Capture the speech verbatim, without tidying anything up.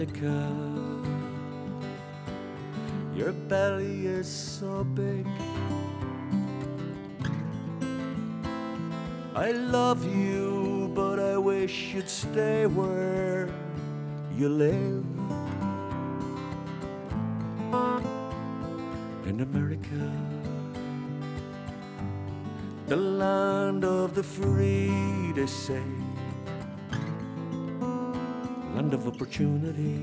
Your belly is so big. I love you, but I wish you'd stay where you live. In America, the land of the free, they say, land of opportunity.